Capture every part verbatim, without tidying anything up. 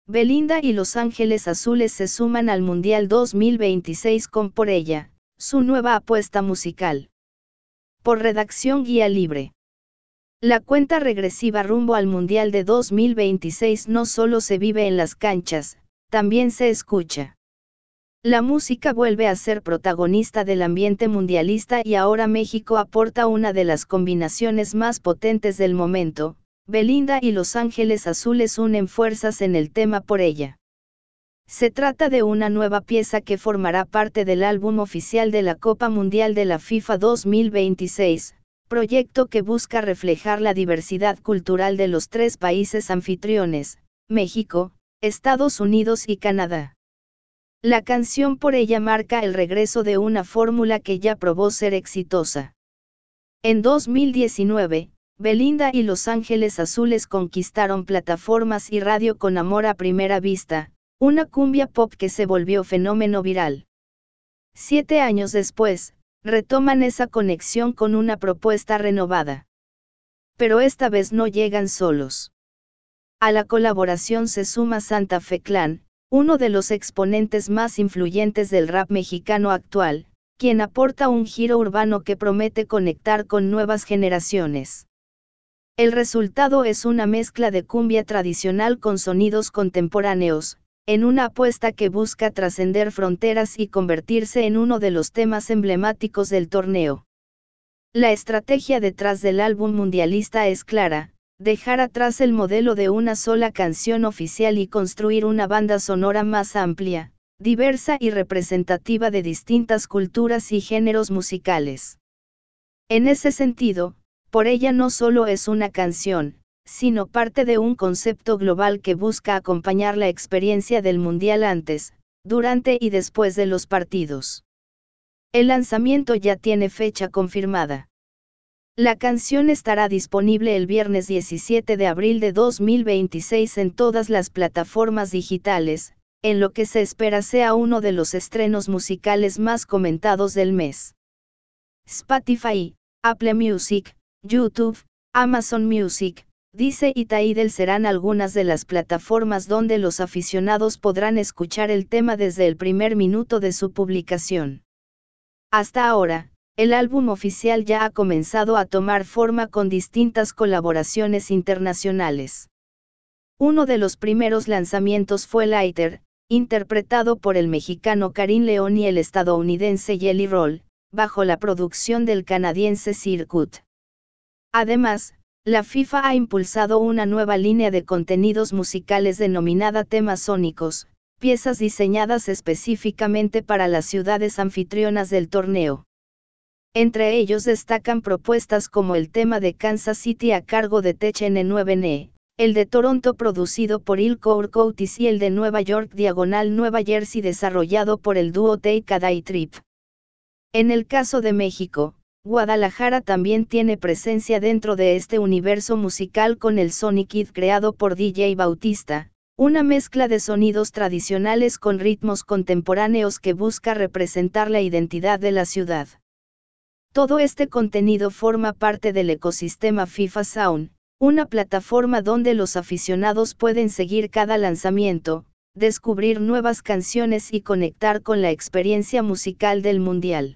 Belinda y Los Ángeles Azules se suman al Mundial dos mil veintiséis con Por Ella, su nueva apuesta musical. Por redacción Guía Libre. La cuenta regresiva rumbo al Mundial de dos mil veintiséis no solo se vive en las canchas, también se escucha. La música vuelve a ser protagonista del ambiente mundialista y ahora México aporta una de las combinaciones más potentes del momento. Belinda y Los Ángeles Azules unen fuerzas en el tema Por Ella. Se trata de una nueva pieza que formará parte del álbum oficial de la Copa Mundial de la FIFA dos mil veintiséis, proyecto que busca reflejar la diversidad cultural de los tres países anfitriones, México, Estados Unidos y Canadá. La canción Por Ella marca el regreso de una fórmula que ya probó ser exitosa. En dos mil diecinueve, Belinda y Los Ángeles Azules conquistaron plataformas y radio con Amor a Primera Vista, una cumbia pop que se volvió fenómeno viral. Siete años después, retoman esa conexión con una propuesta renovada. Pero esta vez no llegan solos. A la colaboración se suma Santa Fe Clan, uno de los exponentes más influyentes del rap mexicano actual, quien aporta un giro urbano que promete conectar con nuevas generaciones. El resultado es una mezcla de cumbia tradicional con sonidos contemporáneos, en una apuesta que busca trascender fronteras y convertirse en uno de los temas emblemáticos del torneo. La estrategia detrás del álbum mundialista es clara: dejar atrás el modelo de una sola canción oficial y construir una banda sonora más amplia, diversa y representativa de distintas culturas y géneros musicales. En ese sentido, Por Ella no solo es una canción, sino parte de un concepto global que busca acompañar la experiencia del Mundial antes, durante y después de los partidos. El lanzamiento ya tiene fecha confirmada. La canción estará disponible el viernes diecisiete de abril de dos mil veintiséis en todas las plataformas digitales, en lo que se espera sea uno de los estrenos musicales más comentados del mes. Spotify, Apple Music, YouTube, Amazon Music, Deezer y Tidal serán algunas de las plataformas donde los aficionados podrán escuchar el tema desde el primer minuto de su publicación. Hasta ahora, el álbum oficial ya ha comenzado a tomar forma con distintas colaboraciones internacionales. Uno de los primeros lanzamientos fue Lighter, interpretado por el mexicano Karim León y el estadounidense Jelly Roll, bajo la producción del canadiense Circuit. Además, la FIFA ha impulsado una nueva línea de contenidos musicales denominada Temas Sónicos, piezas diseñadas específicamente para las ciudades anfitrionas del torneo. Entre ellos destacan propuestas como el tema de Kansas City a cargo de Tech N nueve N, el de Toronto producido por Il Courcoutis y el de Nueva York Diagonal Nueva Jersey desarrollado por el dúo Take a Day Trip. En el caso de México, Guadalajara también tiene presencia dentro de este universo musical con el Sonic Kid creado por D J Bautista, una mezcla de sonidos tradicionales con ritmos contemporáneos que busca representar la identidad de la ciudad. Todo este contenido forma parte del ecosistema FIFA Sound, una plataforma donde los aficionados pueden seguir cada lanzamiento, descubrir nuevas canciones y conectar con la experiencia musical del Mundial.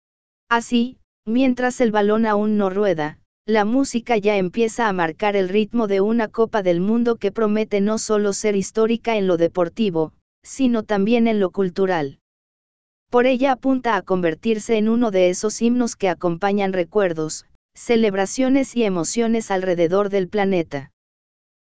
Así, mientras el balón aún no rueda, la música ya empieza a marcar el ritmo de una Copa del Mundo que promete no solo ser histórica en lo deportivo, sino también en lo cultural. Por Ella apunta a convertirse en uno de esos himnos que acompañan recuerdos, celebraciones y emociones alrededor del planeta.